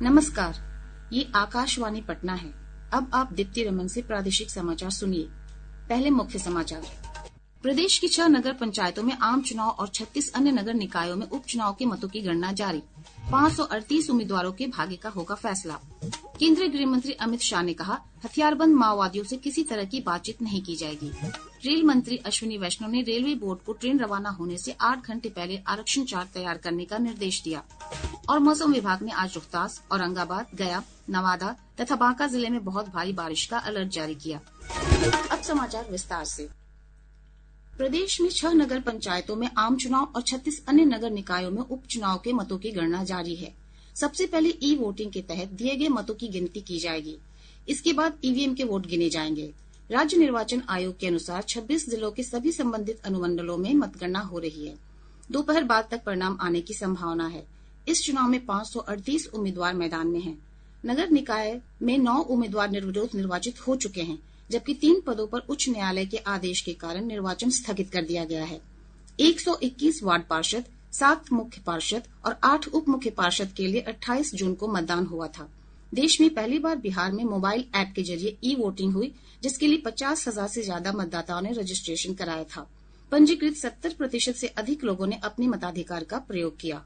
नमस्कार, ये आकाशवाणी पटना है। अब आप दीप्ति रमन से प्रादेशिक समाचार सुनिए। पहले मुख्य समाचार। प्रदेश की 6 नगर पंचायतों में आम चुनाव और 36 अन्य नगर निकायों में उपचुनाव के मतों की गणना जारी। 538 उम्मीदवारों के भाग्य का होगा फैसला। केंद्रीय गृह मंत्री अमित शाह ने कहा, हथियारबंद माओवादियों से किसी तरह की बातचीत नहीं की जाएगी। रेल मंत्री अश्विनी वैष्णव ने रेलवे बोर्ड को ट्रेन रवाना होने से 8 घंटे पहले आरक्षण चार्ट तैयार करने का निर्देश दिया। और मौसम विभाग ने आज रोहतास, औरंगाबाद, गया, नवादा तथा बांका जिले में बहुत भारी बारिश का अलर्ट जारी किया। अब समाचार विस्तार से। प्रदेश में 6 नगर पंचायतों में आम चुनाव और 36 अन्य नगर निकायों में उपचुनाव के मतों की गणना जारी है। सबसे पहले ई वोटिंग के तहत दिए गए मतों की गिनती की जाएगी। इसके बाद ईवीएम के वोट गिने जाएंगे। राज्य निर्वाचन आयोग के अनुसार 26 जिलों के सभी संबंधित अनुमंडलों में मतगणना हो रही है। दोपहर बाद तक परिणाम आने की संभावना है। इस चुनाव में 538 उम्मीदवार मैदान में हैं। नगर निकाय में 9 उम्मीदवार निर्विरोध निर्वाचित हो चुके हैं, जबकि 3 पदों पर उच्च न्यायालय के आदेश के कारण निर्वाचन स्थगित कर दिया गया है। 121 वार्ड पार्षद, 7 मुख्य पार्षद और 8 उप मुख्य पार्षद के लिए 28 जून को मतदान हुआ था। देश में पहली बार बिहार में मोबाइल ऐप के जरिए ई वोटिंग हुई, जिसके लिए 50,000 से ज्यादा मतदाताओं ने रजिस्ट्रेशन कराया था। पंजीकृत 70% से अधिक लोगों ने अपने मताधिकार का प्रयोग किया।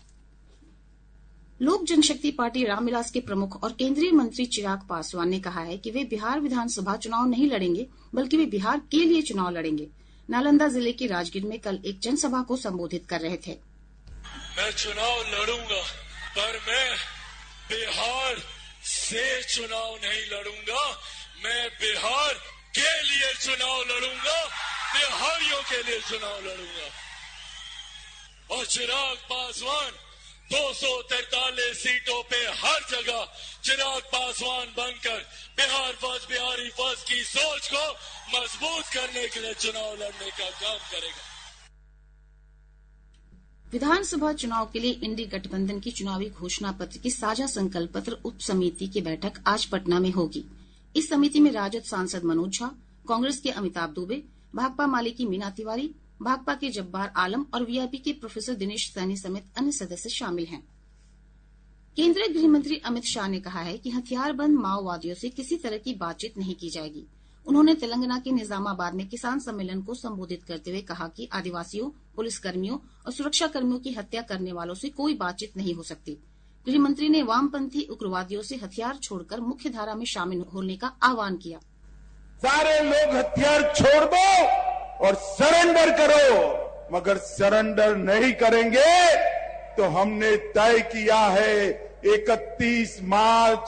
लोक जनशक्ति पार्टी रामविलास के प्रमुख और केंद्रीय मंत्री चिराग पासवान ने कहा है कि वे बिहार विधानसभा चुनाव नहीं लड़ेंगे, बल्कि वे बिहार के लिए चुनाव लड़ेंगे। नालंदा जिले के राजगीर में कल एक जनसभा को संबोधित कर रहे थे। मैं चुनाव लड़ूंगा, पर मैं बिहार से चुनाव नहीं लड़ूंगा। मैं बिहार के लिए चुनाव लड़ूंगा, बिहारियों के लिए चुनाव लड़ूंगा। और चिराग पासवान 243 सीटों पे हर जगह चिराग पासवान बनकर बिहार फर्स्ट, बिहारी फर्स्ट की सोच को मजबूत करने के लिए चुनाव लड़ने का काम करेगा। विधानसभा चुनाव के लिए इंडी गठबंधन की चुनावी घोषणा पत्र की साझा संकल्प पत्र उप समिति की बैठक आज पटना में होगी। इस समिति में राजद सांसद मनोज झा, कांग्रेस के अमिताभ दुबे, भाकपा माले की मीना तिवारी, भाकपा के जब्बार आलम और वीआईपी के प्रोफेसर दिनेश सैनी समेत अन्य सदस्य शामिल हैं। केंद्रीय गृह मंत्री अमित शाह ने कहा है कि हथियारबंद माओवादियों से किसी तरह की बातचीत नहीं की जाएगी। उन्होंने तेलंगाना के निजामाबाद में किसान सम्मेलन को संबोधित करते हुए कहा कि आदिवासियों, पुलिसकर्मियों और सुरक्षा कर्मियों की हत्या करने वालों से कोई बातचीत नहीं हो सकती। गृह मंत्री ने वामपंथी उग्रवादियों से हथियार छोड़कर मुख्य धारा में शामिल होने का आह्वान किया। सारे लोग हथियार छोड़ दो और सरेंडर करो, मगर सरेंडर नहीं करेंगे तो हमने तय किया है 31 मार्च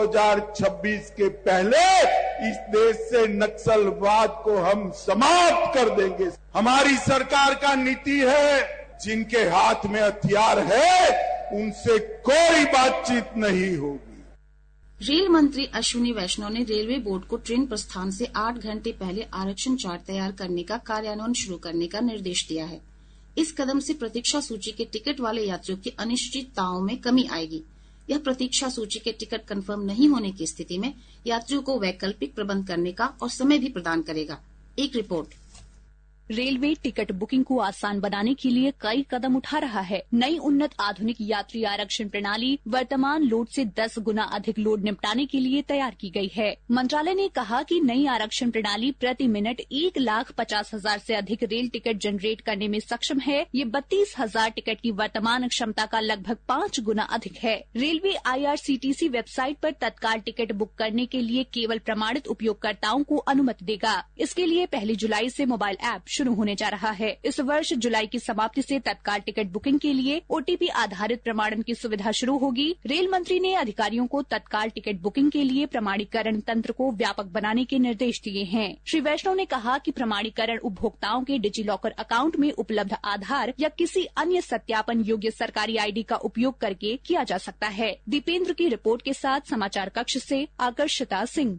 2026 के पहले इस देश से नक्सलवाद को हम समाप्त कर देंगे। हमारी सरकार का नीति है, जिनके हाथ में हथियार है उनसे कोई बातचीत नहीं होगी। रेल मंत्री अश्विनी वैष्णव ने रेलवे बोर्ड को ट्रेन प्रस्थान से 8 घंटे पहले आरक्षण चार्ट तैयार करने का कार्यान्वयन शुरू करने का निर्देश दिया है। इस कदम से प्रतीक्षा सूची के टिकट वाले यात्रियों की अनिश्चितताओं में कमी आएगी। यह प्रतीक्षा सूची के टिकट कंफर्म नहीं होने की स्थिति में यात्रियों को वैकल्पिक प्रबंध करने का और समय भी प्रदान करेगा। एक रिपोर्ट। रेलवे टिकट बुकिंग को आसान बनाने के लिए कई कदम उठा रहा है। नई उन्नत आधुनिक यात्री आरक्षण प्रणाली वर्तमान लोड से 10 गुना अधिक लोड निपटाने के लिए तैयार की गई है। मंत्रालय ने कहा कि नई आरक्षण प्रणाली प्रति मिनट 1,50,000 से अधिक रेल टिकट जनरेट करने में सक्षम है। ये 32,000 टिकट की वर्तमान क्षमता का लगभग 5 गुना अधिक है। रेलवे IRCTC वेबसाइट पर तत्काल टिकट बुक करने के लिए केवल प्रमाणित उपयोगकर्ताओं को अनुमति देगा। इसके लिए 1 जुलाई से मोबाइल ऐप शुरू होने जा रहा है। इस वर्ष जुलाई की समाप्ति से तत्काल टिकट बुकिंग के लिए OTP आधारित प्रमाणन की सुविधा शुरू होगी। रेल मंत्री ने अधिकारियों को तत्काल टिकट बुकिंग के लिए प्रमाणीकरण तंत्र को व्यापक बनाने के निर्देश दिए हैं। श्री वैष्णव ने कहा कि प्रमाणीकरण उपभोक्ताओं के डिजी लॉकर अकाउंट में उपलब्ध आधार या किसी अन्य सत्यापन योग्य सरकारी ID का उपयोग करके किया जा सकता है। दीपेंद्र की रिपोर्ट के साथ समाचार कक्ष से आकर्षिता सिंह।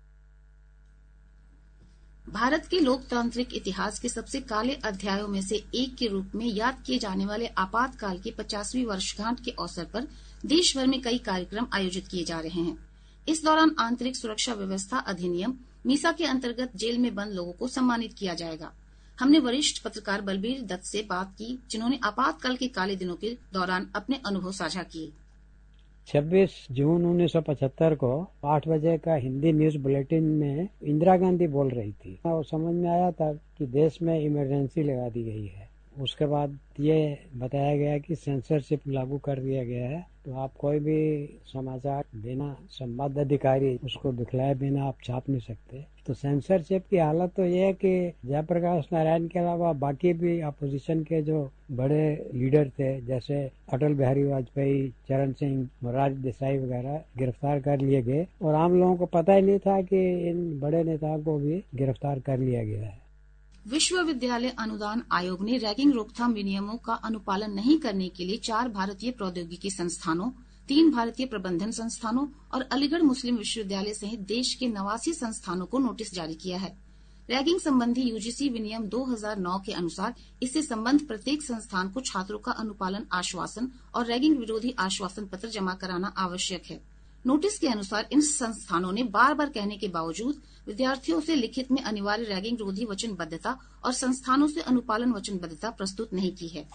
भारत के लोकतांत्रिक इतिहास के सबसे काले अध्यायों में से एक के रूप में याद किए जाने वाले आपातकाल की 50वीं वर्षगांठ के अवसर पर देश भर में कई कार्यक्रम आयोजित किए जा रहे हैं। इस दौरान आंतरिक सुरक्षा व्यवस्था अधिनियम मीसा के अंतर्गत जेल में बंद लोगों को सम्मानित किया जाएगा। हमने वरिष्ठ पत्रकार बलबीर दत्त से बात की, जिन्होंने आपातकाल के काले दिनों के दौरान अपने अनुभव साझा किए। 26 जून 1975 को 8 बजे का हिंदी न्यूज बुलेटिन में इंदिरा गांधी बोल रही थी। और समझ में आया था कि देश में इमरजेंसी लगा दी गई है। उसके बाद ये बताया गया कि सेंसरशिप लागू कर दिया गया है, तो आप कोई भी समाचार बिना संवाद अधिकारी उसको दिखलाए बिना आप छाप नहीं सकते। तो सेंसरशिप की हालत तो ये है कि जयप्रकाश नारायण के अलावा बाकी भी अपोजिशन के जो बड़े लीडर थे, जैसे अटल बिहारी वाजपेयी, चरण सिंह, मोरारजी देसाई वगैरह गिरफ्तार कर लिए गए और आम लोगों को पता ही नहीं था कि इन बड़े नेताओं को भी गिरफ्तार कर लिया गया है। विश्वविद्यालय अनुदान आयोग ने रैगिंग रोकथाम विनियमों का अनुपालन नहीं करने के लिए 4 भारतीय प्रौद्योगिकी संस्थानों, 3 भारतीय प्रबंधन संस्थानों और अलीगढ़ मुस्लिम विश्वविद्यालय सहित देश के 89 संस्थानों को नोटिस जारी किया है। रैगिंग संबंधी यूजीसी विनियम 2009 के अनुसार इससे संबंध प्रत्येक संस्थान को छात्रों का अनुपालन आश्वासन और रैगिंग विरोधी आश्वासन पत्र जमा कराना आवश्यक है। नोटिस के अनुसार इन संस्थानों ने बार बार कहने के बावजूद विद्यार्थियों से लिखित में अनिवार्य रैगिंग रोधी वचनबद्धता और संस्थानों से अनुपालन वचनबद्धता प्रस्तुत नहीं की है।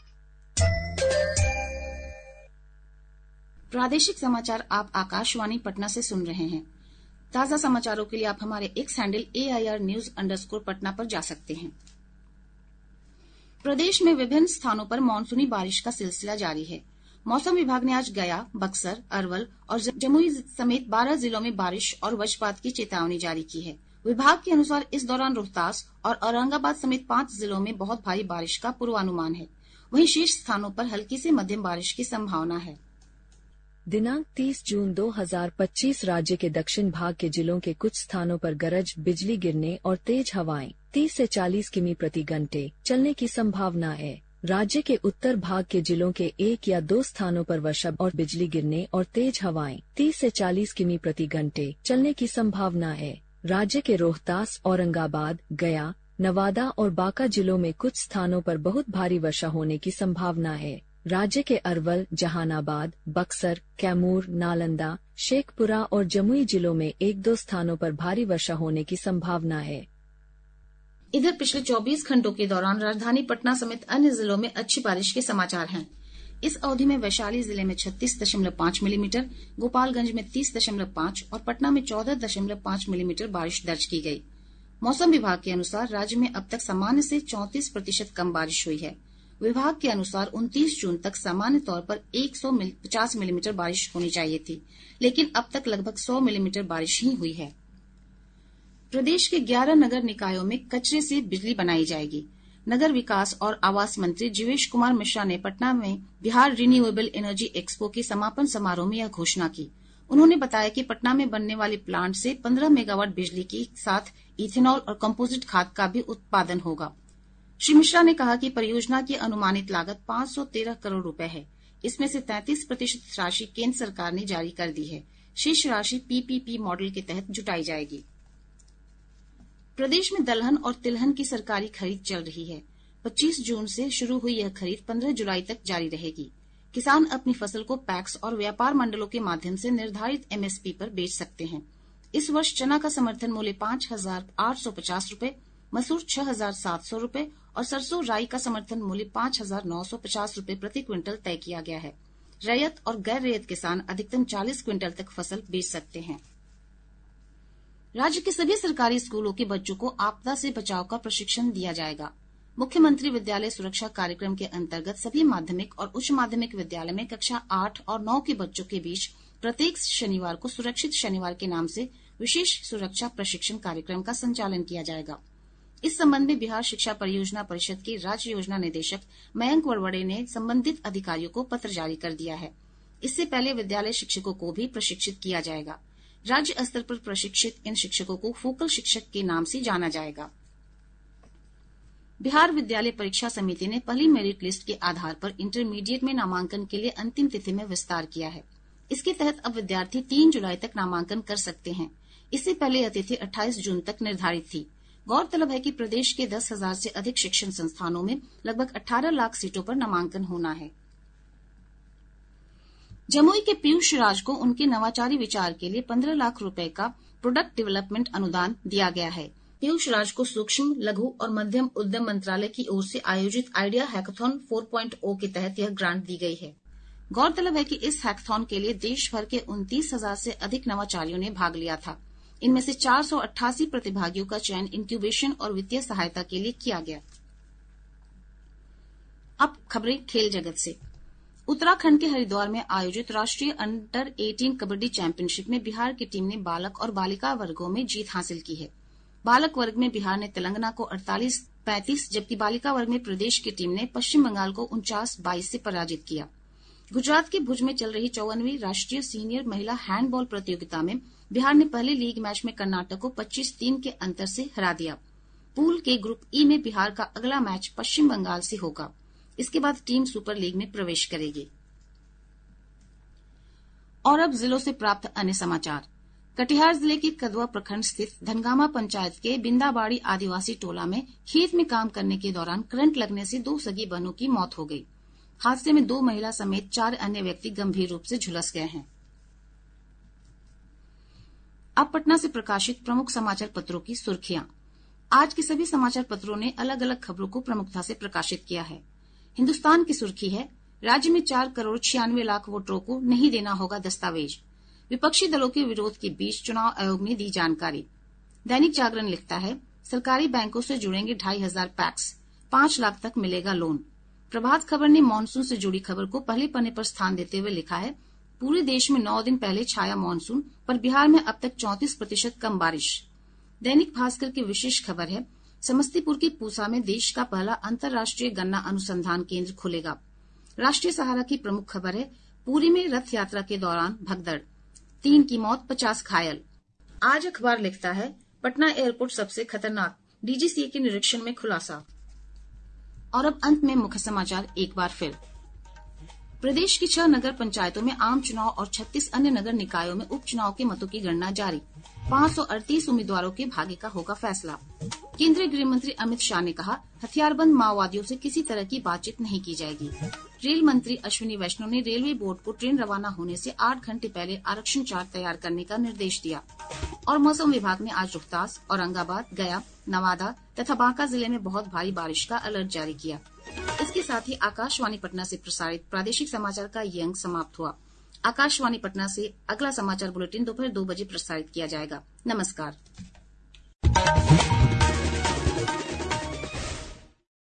प्रादेशिक समाचार आप आकाशवाणी पटना से सुन रहे हैं। ताजा समाचारों के लिए आप हमारे एक्स हैंडल AIR_News_ पर जा सकते हैं। प्रदेश में विभिन्न स्थानों पर मानसूनी बारिश का सिलसिला जारी है। मौसम विभाग ने आज गया, बक्सर, अरवल और जमुई समेत 12 जिलों में बारिश और वज्रपात की चेतावनी जारी की है। विभाग के अनुसार इस दौरान रोहतास और औरंगाबाद समेत 5 जिलों में बहुत भारी बारिश का पूर्वानुमान है। वहीं शेष स्थानों पर हल्की से मध्यम बारिश की संभावना है। दिनांक 30 जून 2025 राज्य के दक्षिण भाग के जिलों के कुछ स्थानों पर गरज बिजली गिरने और तेज हवाएं 30 से 40 किमी प्रति घंटे चलने की संभावना है। राज्य के उत्तर भाग के जिलों के 1 या 2 स्थानों पर वर्षा और बिजली गिरने और तेज हवाएं 30 से 40 किमी प्रति घंटे चलने की संभावना है। राज्य के रोहतास, औरंगाबाद, गया, नवादा और बांका जिलों में कुछ स्थानों पर बहुत भारी वर्षा होने की संभावना है। राज्य के अरवल, जहानाबाद, बक्सर, कैमूर, नालंदा, शेखपुरा और जमुई जिलों में 1-2 स्थानों पर भारी वर्षा होने की संभावना है। इधर पिछले 24 घंटों के दौरान राजधानी पटना समेत अन्य जिलों में अच्छी बारिश के समाचार हैं। इस अवधि में वैशाली जिले में 36.5 मिलीमीटर, गोपालगंज में 30.5 और पटना में 14.5 मिलीमीटर बारिश दर्ज की गई। मौसम विभाग के अनुसार राज्य में अब तक सामान्य से 34% कम बारिश हुई है। विभाग के अनुसार 29 जून तक सामान्य तौर पर 150 मिलीमीटर बारिश होनी चाहिए थी, लेकिन अब तक लगभग 100 मिलीमीटर बारिश ही हुई है। प्रदेश के 11 नगर निकायों में कचरे से बिजली बनाई जाएगी। नगर विकास और आवास मंत्री जीवेश कुमार मिश्रा ने पटना में बिहार रिन्यूएबल एनर्जी एक्सपो के समापन समारोह में यह घोषणा की। उन्होंने बताया कि पटना में बनने वाले प्लांट से 15 मेगावाट बिजली के साथ इथेनॉल और कंपोजिट खाद का भी उत्पादन होगा। श्री मिश्रा ने कहा कि परियोजना की अनुमानित लागत 513 करोड़ रुपए है। इसमें से 33% राशि केंद्र सरकार ने जारी कर दी है। शेष राशि PPP मॉडल के तहत जुटाई जाएगी। प्रदेश में दलहन और तिलहन की सरकारी खरीद चल रही है। 25 जून से शुरू हुई यह खरीद 15 जुलाई तक जारी रहेगी। किसान अपनी फसल को पैक्स और व्यापार मंडलों के माध्यम से निर्धारित MSP पर बेच सकते हैं। इस वर्ष चना का समर्थन मूल्य 5,850 रूपये, मसूर 6,700 रूपये और सरसों राई का समर्थन मूल्य 5,950 रूपये प्रति क्विंटल तय किया गया है। रैयत और गैर रैयत किसान अधिकतम 40 क्विंटल तक फसल बेच सकते हैं। राज्य के सभी सरकारी स्कूलों के बच्चों को आपदा से बचाव का प्रशिक्षण दिया जाएगा। मुख्यमंत्री विद्यालय सुरक्षा कार्यक्रम के अंतर्गत सभी माध्यमिक और उच्च माध्यमिक विद्यालय में कक्षा 8 और 9 के बच्चों के बीच प्रत्येक शनिवार को सुरक्षित शनिवार के नाम से विशेष सुरक्षा प्रशिक्षण कार्यक्रम का संचालन किया जाएगा। इस संबंध में बिहार शिक्षा परियोजना परिषद के राज्य योजना निदेशक मयंक वड़वड़े ने संबंधित अधिकारियों को पत्र जारी कर दिया है। इससे पहले विद्यालय शिक्षकों को भी प्रशिक्षित किया जाएगा। राज्य स्तर पर प्रशिक्षित इन शिक्षकों को फोकल शिक्षक के नाम से जाना जाएगा। बिहार विद्यालय परीक्षा समिति ने पहली मेरिट लिस्ट के आधार पर इंटरमीडिएट में नामांकन के लिए अंतिम तिथि में विस्तार किया है। इसके तहत अब विद्यार्थी 3 जुलाई तक नामांकन कर सकते हैं। इससे पहले यह तिथि 28 जून तक निर्धारित थी। गौरतलब है कि प्रदेश के 10,000 से अधिक शिक्षण संस्थानों में लगभग 18 लाख सीटों पर नामांकन होना है। जमुई के पीयूष राज को उनके नवाचारी विचार के लिए 15 लाख रुपए का प्रोडक्ट डेवलपमेंट अनुदान दिया गया है। पीयूष राज को सूक्ष्म, लघु और मध्यम उद्यम मंत्रालय की ओर से आयोजित आइडिया हैकाथॉन 4.0 के तहत यह ग्रांट दी गई है। गौरतलब है कि इस हैकाथॉन के लिए देश भर के 29,000 से अधिक नवाचारियों ने भाग लिया था। इनमें से 488 प्रतिभागियों का चयन इंक्यूबेशन और वित्तीय सहायता के लिए किया गया। अब खबरें खेल जगत से। उत्तराखंड के हरिद्वार में आयोजित राष्ट्रीय अंडर 18 कबड्डी चैंपियनशिप में बिहार की टीम ने बालक और बालिका वर्गों में जीत हासिल की है। बालक वर्ग में बिहार ने तेलंगाना को 48-35, जबकि बालिका वर्ग में प्रदेश की टीम ने पश्चिम बंगाल को 49-22 से पराजित किया। गुजरात के भुज में चल रही 54वीं राष्ट्रीय सीनियर महिला हैंडबॉल प्रतियोगिता में बिहार ने पहले लीग मैच में कर्नाटक को 25-3 के अंतर से हरा दिया। पूल के ग्रुप ई में बिहार का अगला मैच पश्चिम बंगाल से होगा। इसके बाद टीम सुपर लीग में प्रवेश करेगी। और अब जिलों से प्राप्त अन्य समाचार। कटिहार जिले के कदवा प्रखंड स्थित धनगामा पंचायत के बिंदाबाड़ी आदिवासी टोला में खेत में काम करने के दौरान करंट लगने से 2 सगी बहनों की मौत हो गई। हादसे में 2 महिला समेत 4 अन्य व्यक्ति गंभीर रूप से झुलस गए हैं। अब पटना से प्रकाशित प्रमुख समाचार पत्रों की सुर्खियां। आज के सभी समाचार पत्रों ने अलग अलग खबरों को प्रमुखता से प्रकाशित किया है। हिन्दुस्तान की सुर्खी है, राज्य में 4 करोड़ 96 लाख वोटरों को नहीं देना होगा दस्तावेज। विपक्षी दलों के विरोध के बीच चुनाव आयोग ने दी जानकारी। दैनिक जागरण लिखता है, सरकारी बैंकों से जुड़ेंगे 2,500 पैक्स, 5 लाख तक मिलेगा लोन। प्रभात खबर ने मानसून से जुड़ी खबर को पहले पन्ने पर स्थान देते हुए लिखा है, पूरे देश में 9 दिन पहले छाया मानसून, पर बिहार में अब तक 34% कम बारिश। दैनिक भास्कर की विशेष खबर है, समस्तीपुर की पूसा में देश का पहला अंतर्राष्ट्रीय गन्ना अनुसंधान केंद्र खुलेगा। राष्ट्रीय सहारा की प्रमुख खबर है, पुरी में रथ यात्रा के दौरान भगदड़, 3 की मौत, 50 घायल। आज अखबार लिखता है, पटना एयरपोर्ट सबसे खतरनाक, डीजीसीए के निरीक्षण में खुलासा। और अब अंत में मुख्य समाचार एक बार फिर। प्रदेश की 6 नगर पंचायतों में आम चुनाव और 36 अन्य नगर निकायों में उपचुनाव के मतों की गणना जारी। 538 उम्मीदवारों के भाग्य का होगा फैसला। केंद्रीय गृह मंत्री अमित शाह ने कहा, हथियारबंद माओवादियों से किसी तरह की बातचीत नहीं की जाएगी। रेल मंत्री अश्विनी वैष्णव ने रेलवे बोर्ड को ट्रेन रवाना होने से 8 घंटे पहले आरक्षण चार्ट तैयार करने का निर्देश दिया। और मौसम विभाग ने आज रोहतास, औरंगाबाद, गया, नवादा तथा बांका जिले में बहुत भारी बारिश का अलर्ट जारी किया। इसके साथ ही आकाशवाणी पटना से प्रसारित प्रादेशिक समाचार का ये अंक समाप्त हुआ। आकाशवाणी पटना से अगला समाचार बुलेटिन दोपहर 2 बजे प्रसारित किया जाएगा। नमस्कार।